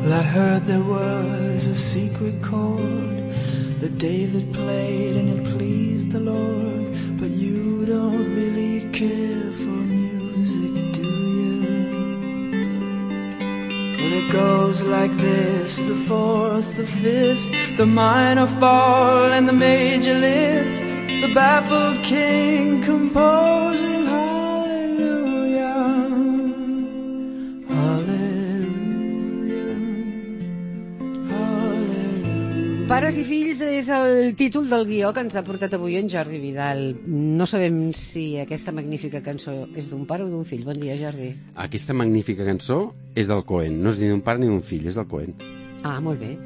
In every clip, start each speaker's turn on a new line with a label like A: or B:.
A: Well, I heard there was a secret chord that David played and it pleased the Lord. But you don't really care for music, do you? Well, it goes like this: the fourth, the fifth, the minor fall and the major lift, the baffled king composing hallelujah, hallelujah, hallelujah.
B: Pares i fills és el títol del guió que ens ha portat avui en Jordi Vidal. No sabem si aquesta magnífica cançó és d'un pare o d'un fill. Bon dia, Jordi.
C: Aquesta magnífica cançó és del Cohen. No és ni d'un pare ni d'un fill, és del Cohen.
B: Ah, molt bé.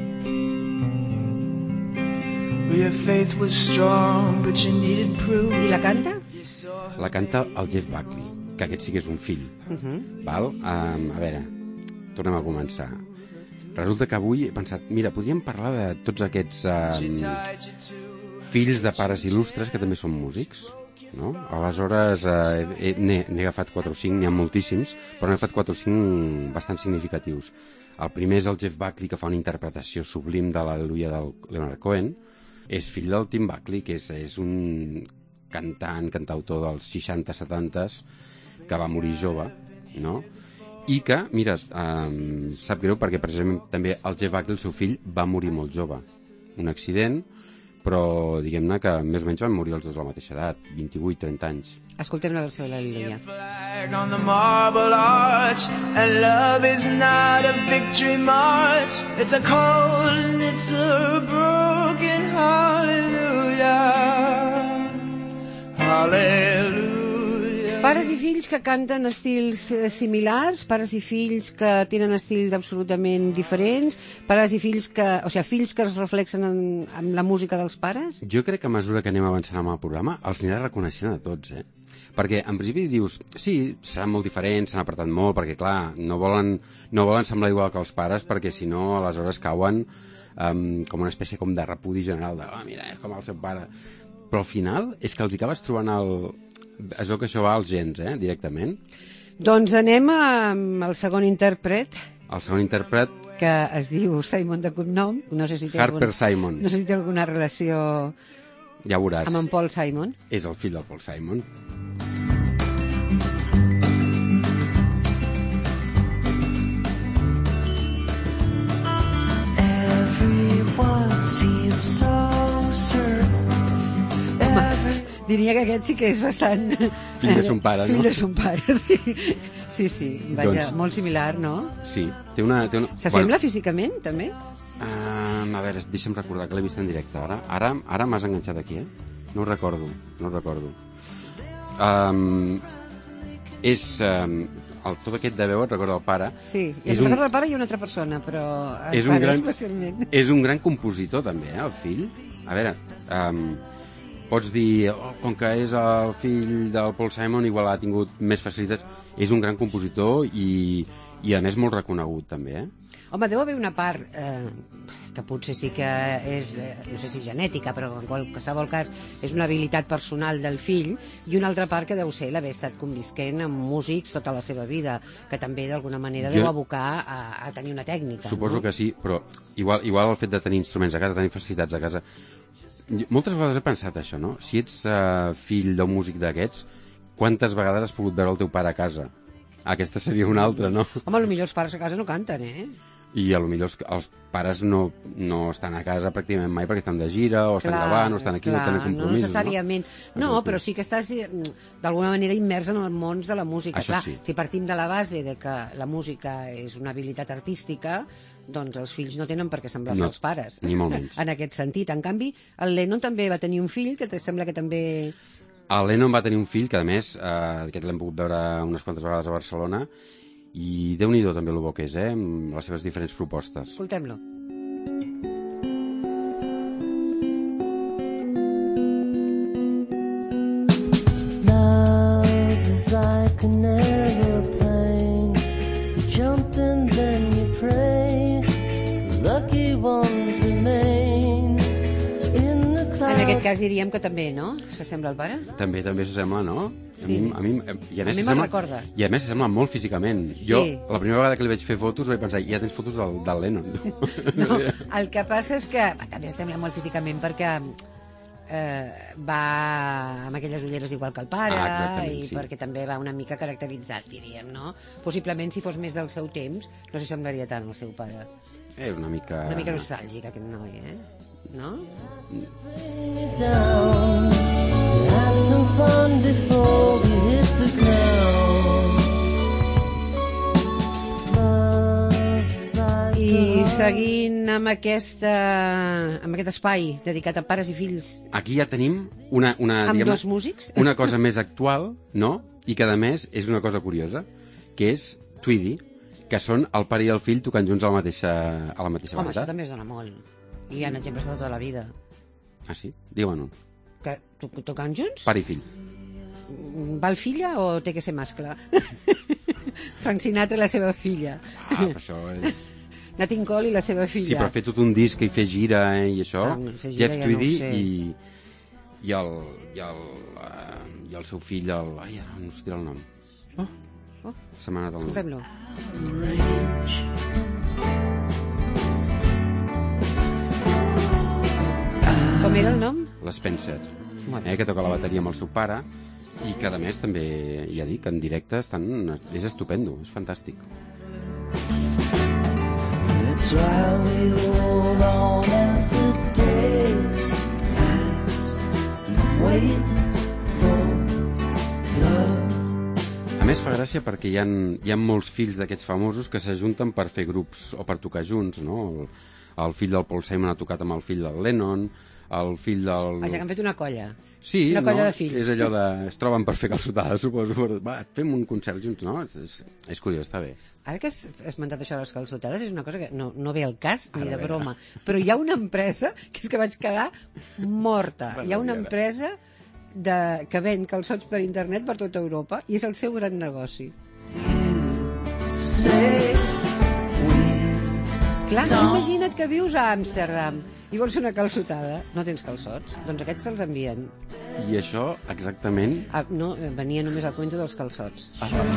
A: Your faith was strong, but you needed proof.
B: I la canta?
C: La canta el Jeff Buckley, que aquest sí que és un fill. Val? A veure, tornem a començar. Resulta que avui he pensat, mira, podríem parlar de tots aquests fills de pares il·lustres que també són músics, no? Aleshores n'he agafat 4 o 5, n'hi ha moltíssims, però n'he agafat 4 o 5 bastant significatius. El primer és el Jeff Buckley, que fa una interpretació sublim de l'Al·leluia del Leonard Cohen. És fill del Tim Buckley, que és un cantautor dels 60-70s, que va morir jove, no? I que, mira, sap greu perquè precisament també el Jeff Buckley, el seu fill, va morir molt jove. Un accident, però diguem-ne que més o menys van morir els dos a la mateixa edat, 28-30 anys.
B: Escoltem la versió de l'Al·leluia.
A: Flag on the marble arch, and love is not a victory march. It's a cold and it's a broken hallelujah, hallelujah.
B: Pares i fills que canten estils similars, pares i fills que tenen estils absolutament diferents, pares i fills que, o sigui, fills que es reflexen en la música dels pares?
C: Jo crec que a mesura que anem avançant amb el programa els anirà reconeixent a tots, Perquè en principi dius, sí, seran molt diferents, s'han apretat molt, perquè clar, no volen semblar igual que els pares, perquè si no aleshores cauen com una espècie com de repudi general de, mira, és com el seu pare. Però al final és que els hi acabes trobant es veu que això va als gens, directament.
B: Doncs anem al segon intèrpret.
C: El segon intèrpret...
B: Que es diu Simon de cognom. No sé si té
C: Harper Simon.
B: No sé si té alguna relació...
C: Ja veuràs.
B: Amb en Paul Simon.
C: És el fill del Paul Simon.
A: Everyone seems so certain.
B: Diria que aquest sí que és bastant...
C: Fill de son pare, no?
B: Fill de son pare, sí. Sí, vaja, molt similar, no?
C: Sí, té una...
B: S'assembla físicament, també?
C: A veure, deixa'm recordar que l'he vist en directe. Ara m'has enganxat aquí, No ho recordo. És... tot aquest de veu et recorda el pare.
B: Sí, i es recorda el pare i una altra persona, però el pare especialment.
C: És un gran compositor, també, el fill. A veure, pots dir, com que és el fill del Paul Simon, igual ha tingut més facilitats. És un gran compositor i a més molt reconegut, també,
B: Home, deu haver una part que potser sí que és, no sé si genètica, però en qualsevol cas és una habilitat personal del fill, i una altra part que deu ser l'haver estat convisquent amb músics tota la seva vida, que també d'alguna manera deu abocar a tenir una tècnica.
C: Suposo que sí, però igual el fet de tenir instruments a casa, tenir facilitats a casa... Moltes vegades he pensat això, no? Si ets fill d'un músic d'aquests, quantes vegades has pogut veure el teu pare a casa? Aquesta seria una altra, no?
B: Home, potser els pares a casa no canten,
C: I potser els pares no estan a casa pràcticament mai perquè estan de gira o estan gravant o estan aquí o tenen compromisos.
B: No necessàriament. No, però sí que estàs d'alguna manera immers en el món de la música.
C: Això
B: clar,
C: sí.
B: Si partim de la base de que la música és una habilitat artística, doncs els fills no tenen per què semblar-se als pares.
C: Ni molt menys.
B: En aquest sentit. En canvi, el Lennon també va tenir un fill que sembla que també...
C: El Lennon va tenir un fill que, a més, aquest l'hem pogut veure unes quantes vegades a Barcelona, i Déu-n'hi-do també el bo que és, amb les seves diferents propostes.
B: Escoltem-lo.
D: Love is like an aeroplane. You jump and then you pray. Lucky ones remain in the clouds.
B: En aquest cas diríem que també, no? S'assembla al pare?
C: També s'assembla, no?
B: Sí.
C: A mi
B: A mi me'n recorda.
C: I a més s'assembla molt físicament. Jo, la primera vegada que li vaig fer fotos vaig pensar, ja tens fotos del Lennon.
B: No, el que passa és que també sembla molt físicament perquè va amb aquelles ulleres igual que el pare i
C: sí.
B: perquè també va una mica caracteritzat, diríem, no? Possiblement si fos més del seu temps no s'assemblaria tant al seu pare.
C: És una mica
B: nostàlgic aquest noi, no?
D: Had some fun before we hit the ground.
B: I seguint amb aquest espai dedicat a pares i fills.
C: Aquí ja tenim amb
B: dos músics.
C: Una cosa més actual, no? I que a més és una cosa curiosa, que és Tweedy, que són el pare i el fill tocant junts a la mateixa
B: Home,
C: banda.
B: això també es dona molt. I hi ha exemples de tota la vida.
C: Ah, sí? Digue-me'n un.
B: Que tocant junts?
C: Pare i fill.
B: Va el filla o té que ser mascle? Frank Sinatra i la seva filla.
C: Però això és...
B: Nat King Cole i la seva filla.
C: Sí, però fer tot un disc i fer gira i això, Jeff Tweedy
B: ja
C: i el seu fill, ai, ara no us diré el nom. Se m'ha anat el nom.
B: Escoltem-lo. Com era el nom?
C: L'Spencer, que toca la bateria amb el seu pare i que a més també, ja dic, en directe és estupendo, és fantàstic.
D: That's why we hold on as the days pass and wait for love.
C: A més fa gràcia perquè hi ha molts fills d'aquests famosos que s'ajunten per fer grups o per tocar junts, no? El fill del Paul Simon ha tocat amb el fill del Lennon, el fill del...
B: Vaja, que han fet una colla.
C: Sí,
B: una colla de fills.
C: És allò de... Es troben per fer calçotada, suposo. Va, fem un concert junts, no? És curiós, està bé.
B: Ara que has esmentat això de les calçotades, és una cosa que no ve al cas ni de broma. Però hi ha una empresa que és que vaig quedar morta. Hi ha una empresa que ven calçots per internet per tota Europa i és el seu gran negoci. Clar, imagina't que vius a Amsterdam i vols una calçotada. No tens calçots? Doncs aquests te'ls envien.
C: I això, exactament...
B: No, venia només el cuento dels calçots.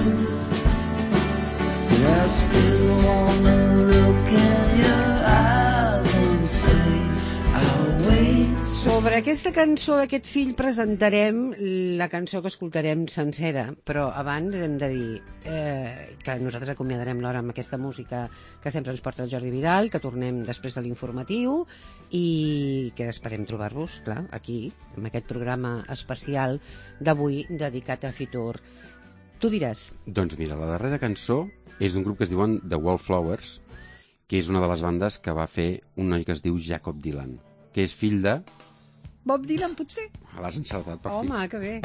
D: I still wanna look in your eyes and say I'll wait.
B: Sobre aquesta cançó d'aquest fill presentarem la cançó que escoltarem sencera, però abans hem de dir que nosaltres acomiadarem l'hora amb aquesta música que sempre ens porta el Jordi Vidal, que tornem després de l'informatiu i que esperem trobar-vos, clar, aquí, en aquest programa especial d'avui dedicat a Fitur. Tu diràs.
C: Doncs mira, la darrera cançó és d'un grup que es diuen The Wallflowers, que és una de les bandes que va fer un noi que es diu Jakob Dylan, que és fill de...
B: Bob Dylan, potser?
C: L'has encertat, per fi.
B: Home, que bé.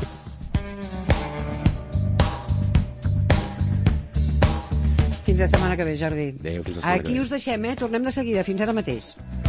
B: Fins la setmana que ve, Jordi.
C: Adéu, fins la setmana que ve.
B: Aquí us deixem, tornem de seguida. Fins ara mateix.